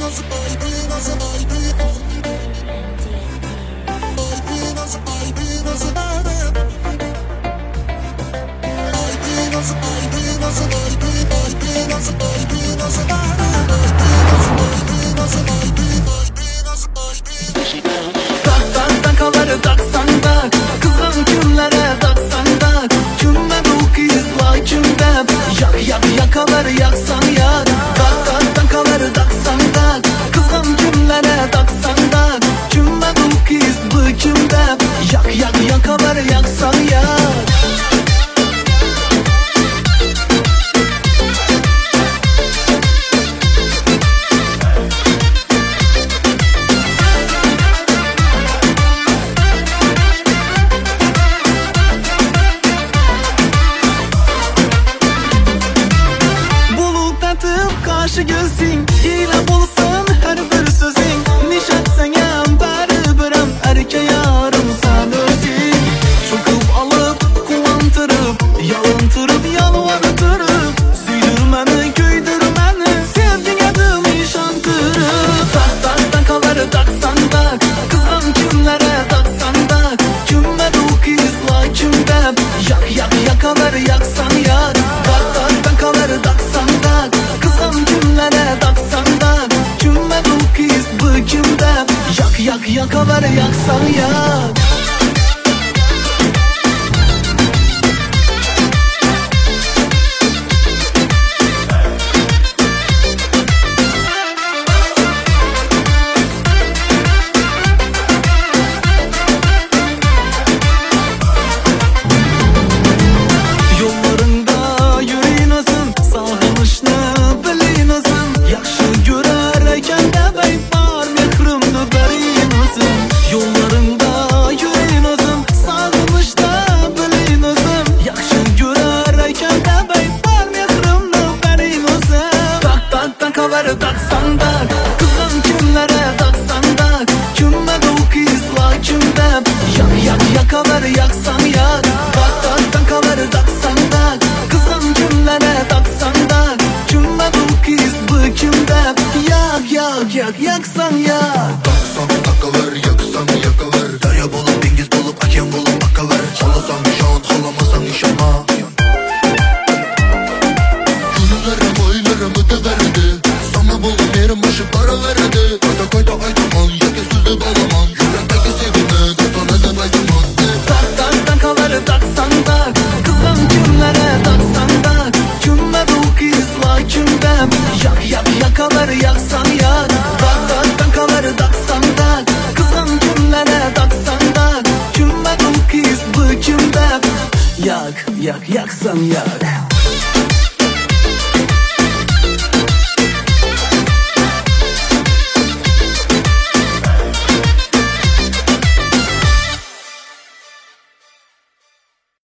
Dakaları daksan dak, kızgın günlere daksan dak. Kümme bu kızla kümde, yak yakaları yaksan yak. Dakaları daksan dak, kızgın günlere daksan dak. Kümme bu kızlı kümde, yak yakaları yaksan yak. Karşı gözün ile bulsan her bir sözün. Nişat sen bari birim erke yarım sen özün. Çöküp alıp kullandırıp, yalantırıp yalvartırıp, süydürmeni köydürmeni sevgin adım işantırıp. Dakaları daksan dak, kızgın günlere daksan dak. Kümme bu kızla kümde, yak yakaları yaksan yak. Dakaları daksan dak, kızgın günlere daksan dak. Kümme bu kız bu kümde, yak yakaları yaksan yak. Dakaları daksan dak, kızgın günlere daksan dak. Kümme bu kızla kümde, yak yakaları yaksan yak. Dakaları daksan dak, kızgın günlere daksan dak. Kümme bu kız bu kümde, yak yaksan yak. Daksan dakalar yaksan yakalar. Derya bulup dengiz bulup akyan bulup akalar. Halasan nişan halamasan nişana. Günlerim aylarımı da verdi. Sana buldum yerim başı para verdi. Koyda aydaman yake sözde balaman. Yürekteki sevimi dostana da baydaman. Dakaları daksan dak, kızgın günlere daksan dak. Kümme bu kızla kümde, yak yakaları yaksan yak. Dakaları daksan dak, kızgın günlere daksan dak. Kümme bu kız bu kümde, yak yaksan yak.